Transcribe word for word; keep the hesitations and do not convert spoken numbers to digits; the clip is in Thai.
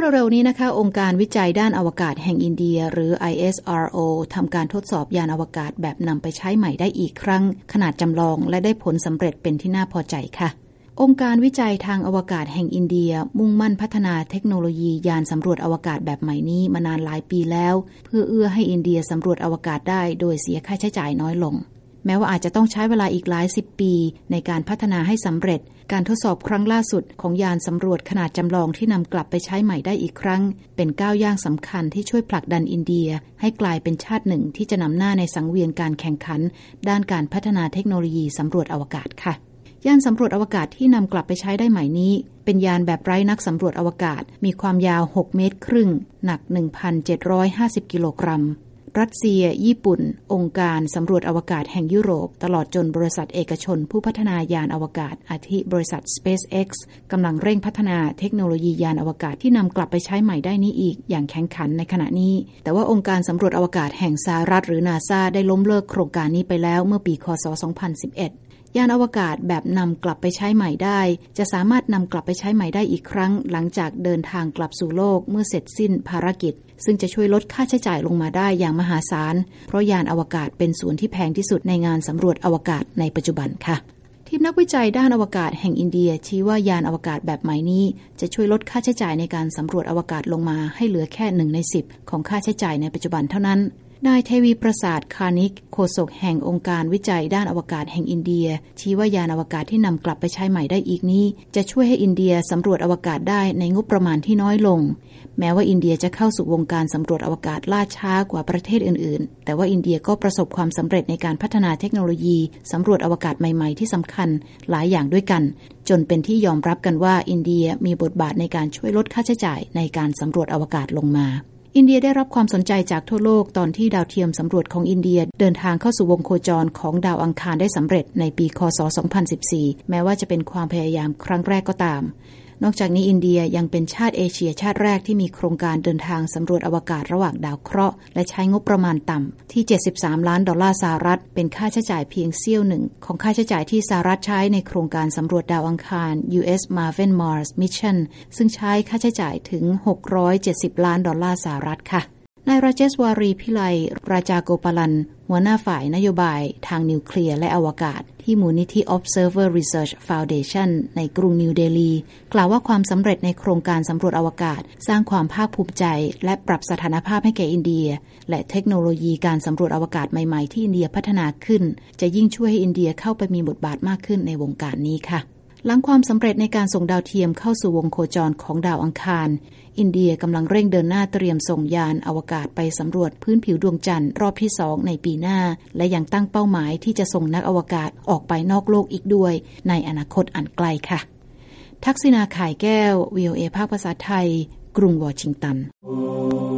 เร็วๆนี้นะคะองค์การวิจัยด้านอวกาศแห่งอินเดียหรือ ไอ เอส อาร์ โอ ทำการทดสอบยานอวกาศแบบนำไปใช้ใหม่ได้อีกครั้งขนาดจำลองและได้ผลสำเร็จเป็นที่น่าพอใจค่ะองค์การวิจัยทางอวกาศแห่งอินเดียมุ่งมั่นพัฒนาเทคโนโลยียานสำรวจอวกาศแบบใหม่นี้มานานหลายปีแล้วเพื่อเอื้อให้อินเดียสำรวจอวกาศได้โดยเสียค่าใช้จ่ายน้อยลงแม้ว่าอาจจะต้องใช้เวลาอีกหลายสิบปีในการพัฒนาให้สำเร็จการทดสอบครั้งล่าสุดของยานสำรวจขนาดจำลองที่นำกลับไปใช้ใหม่ได้อีกครั้งเป็นก้าวย่างสำคัญที่ช่วยผลักดันอินเดียให้กลายเป็นชาติหนึ่งที่จะนำหน้าในสังเวียนการแข่งขันด้านการพัฒนาเทคโนโลยีสำรวจอวกาศค่ะยานสำรวจอวกาศที่นำกลับไปใช้ได้ใหม่นี้เป็นยานแบบไร้นักสำรวจอวกาศมีความยาวหกเมตรครึ่งหนัก หนึ่งพันเจ็ดร้อยห้าสิบ กิโลกรัมรัสเซียญี่ปุ่นองค์การสำรวจอวกาศแห่งยุโรปตลอดจนบริษัทเอกชนผู้พัฒนายานอวกาศอาทิบริษัท SpaceX กำลังเร่งพัฒนาเทคโนโลยียานอวกาศที่นำกลับไปใช้ใหม่ได้นี้อีกอย่างแข่งขันในขณะนี้แต่ว่าองค์การสำรวจอวกาศแห่งสหรัฐหรือ NASA ได้ล้มเลิกโครงการนี้ไปแล้วเมื่อปีคศสองพันสิบเอ็ดยานอวกาศแบบนำกลับไปใช้ใหม่ได้จะสามารถนำกลับไปใช้ใหม่ได้อีกครั้งหลังจากเดินทางกลับสู่โลกเมื่อเสร็จสิ้นภารกิจซึ่งจะช่วยลดค่าใช้จ่ายลงมาได้อย่างมหาศาลเพราะยานอวกาศเป็นส่วนที่แพงที่สุดในงานสำรวจอวกาศในปัจจุบันค่ะทีมนักวิจัยด้านอวกาศแห่งอินเดียชี้ว่ายานอวกาศแบบใหม่นี้จะช่วยลดค่าใช้จ่ายในการสำรวจอวกาศลงมาให้เหลือแค่หนึ่งในสิบของค่าใช้จ่ายในปัจจุบันเท่านั้นนายเทวีประสาทคานิกโฆษกแห่งองค์การวิจัยด้านอวกาศแห่งอินเดียชี้ว่ายานอวกาศที่นำกลับไปใช้ใหม่ได้อีกนี้จะช่วยให้อินเดียสำรวจอวกาศได้ในงบประมาณที่น้อยลงแม้ว่าอินเดียจะเข้าสู่วงการสำรวจอวกาศล่าช้ากว่าประเทศอื่นๆแต่ว่าอินเดียก็ประสบความสำเร็จในการพัฒนาเทคโนโลยีสำรวจอวกาศใหม่ๆที่สำคัญหลายอย่างด้วยกันจนเป็นที่ยอมรับกันว่าอินเดียมีบทบาทในการช่วยลดค่าใช้จ่ายในการสำรวจอวกาศลงมาอินเดียได้รับความสนใจจากทั่วโลกตอนที่ดาวเทียมสำรวจของอินเดียเดินทางเข้าสู่วงโคจรของดาวอังคารได้สำเร็จในปีคศสองพันสิบสี่แม้ว่าจะเป็นความพยายามครั้งแรกก็ตามนอกจากนี้อินเดียยังเป็นชาติเอเชียชาติแรกที่มีโครงการเดินทางสำรวจอวกาศระหว่างดาวเคราะห์และใช้งบประมาณต่ำที่เจ็ดสิบสามล้านดอลลาร์สหรัฐเป็นค่าใช้จ่ายเพียงเสี้ยวหนึ่งของค่าใช้จ่ายที่สหรัฐใช้ในโครงการสำรวจดาวอังคาร ยู เอส Marvin Mars Mission ซึ่งใช้ค่าใช้จ่ายถึงหกร้อยเจ็ดสิบล้านดอลลาร์สหรัฐค่ะนายราเจสวารีพิไลราจาโกปาลันหัวหน้าฝ่ายนโยบายทางนิวเคลียร์และอวกาศที่มูลนิธิ Observer Research Foundation ในกรุงนิวเดลีกล่าวว่าความสำเร็จในโครงการสำรวจอวกาศสร้างความภาคภูมิใจและปรับสถานภาพให้แก่อินเดียและเทคโนโลยีการสำรวจอวกาศใหม่ๆที่อินเดียพัฒนาขึ้นจะยิ่งช่วยให้อินเดียเข้าไปมีบทบาทมากขึ้นในวงการนี้ค่ะหลังความสำเร็จในการส่งดาวเทียมเข้าสู่วงโคจรของดาวอังคารอินเดียกำลังเร่งเดินหน้าเตรียมส่งยานอวกาศไปสำรวจพื้นผิวดวงจันทร์รอบที่สองในปีหน้าและยังตั้งเป้าหมายที่จะส่งนักอวกาศออกไปนอกโลกอีกด้วยในอนาคตอันไกลค่ะทักษิณา ข่ายแก้ว วี โอ เอ ภาคภาษาไทยกรุงวอชิงตัน